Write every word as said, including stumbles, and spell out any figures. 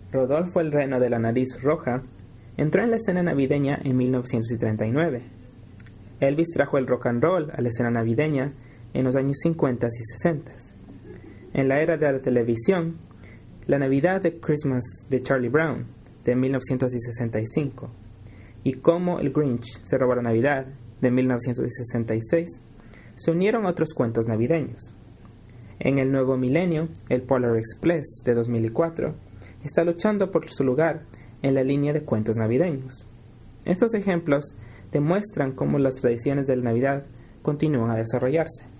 Rodolfo el Reno de la Nariz Roja entró en la escena navideña en mil novecientos treinta y nueve. Elvis trajo el rock and roll a la escena navideña en los años cincuenta y sesenta. En la era de la televisión, La Navidad de Christmas de Charlie Brown de mil novecientos sesenta y cinco y Cómo el Grinch se robó la Navidad de mil novecientos sesenta y seis se unieron a otros cuentos navideños. En el nuevo milenio, el Polar Express de dos mil cuatro está luchando por su lugar en la línea de cuentos navideños. Estos ejemplos demuestran cómo las tradiciones de la Navidad continúan a desarrollarse.